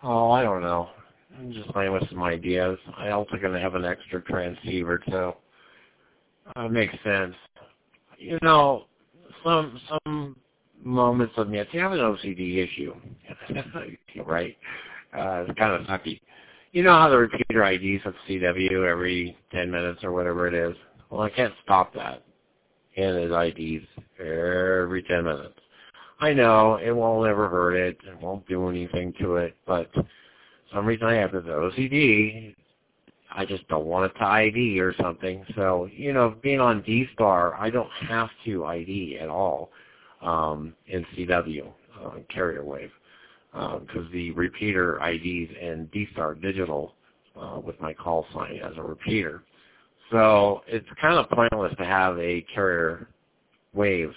Oh, I don't know. I'm just playing with some ideas. I also going to have an extra transceiver too. Makes sense. You know, some moments of me, I have an OCD issue, right? It's kind of sucky. You know how the repeater IDs of CW every 10 minutes or whatever it is? Well, I can't stop that. And it IDs every 10 minutes. I know it won't ever hurt it. It won't do anything to it. But some reason I have this OCD. I just don't want it to ID or something. So, you know, being on D-Star, I don't have to ID at all in CW, carrier wave, because the repeater IDs in D-Star digital with my call sign as a repeater. So it's kind of pointless to have a carrier wave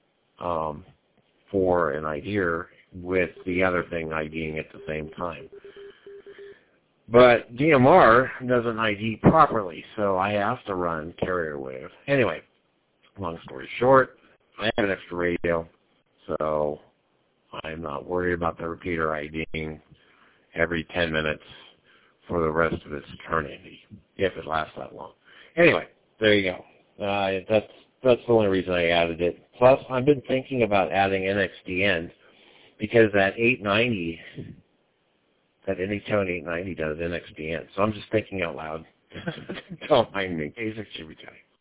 for an IDer with the other thing IDing at the same time. But DMR doesn't ID properly, so I have to run carrier wave. Anyway, long story short, I have an extra radio, so I'm not worried about the repeater IDing every 10 minutes for the rest of its eternity, if it lasts that long. Anyway, there you go. That's the only reason I added it. Plus, I've been thinking about adding NXDN because that 890, that Anytone 890 does NXDN. So I'm just thinking out loud. Don't mind me. K6 should be tight.